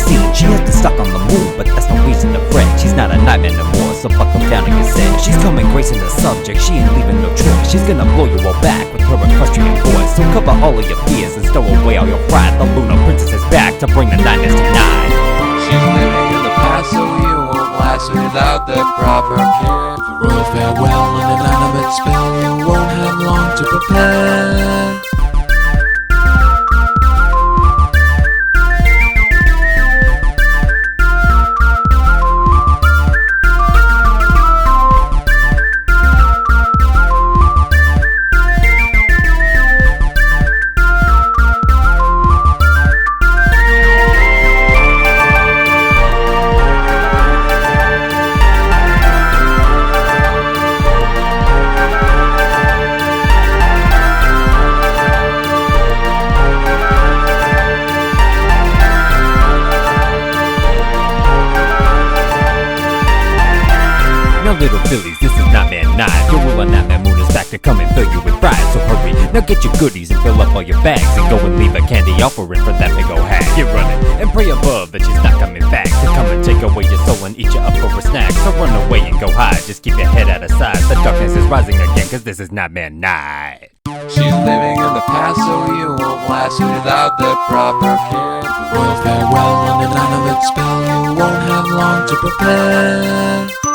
scene. She has been stuck on the move, but that's no reason to fret. She's not a nightmare no more, so buckle down and get set. She's coming gracing the subject, she ain't leaving no choice. She's gonna blow you all back with her equestrian voice. So cover all of your fears and stow away all your pride. The Luna Princess is back to bring the 9s to 9. She's living in the past, so you won't last without the proper care. The royal farewell and an animate spell, you won't have long to prepare. Now little fillies, this is Nightmare 9. Your ruler Nightmare Moon is back to come and fill you with pride. So hurry, now get your goodies and fill up all your bags. And go and leave a candy offering for that big ol' hag. Get running and pray above that she's not coming back to come and take away your soul and eat you up for a snack. So run away and go hide, just keep your head out of sight. The darkness is rising again, cause this is Nightmare 9. She's living in the past, so you won't last without the proper care. The royal farewell and an animate spell, you won't have long to prepare.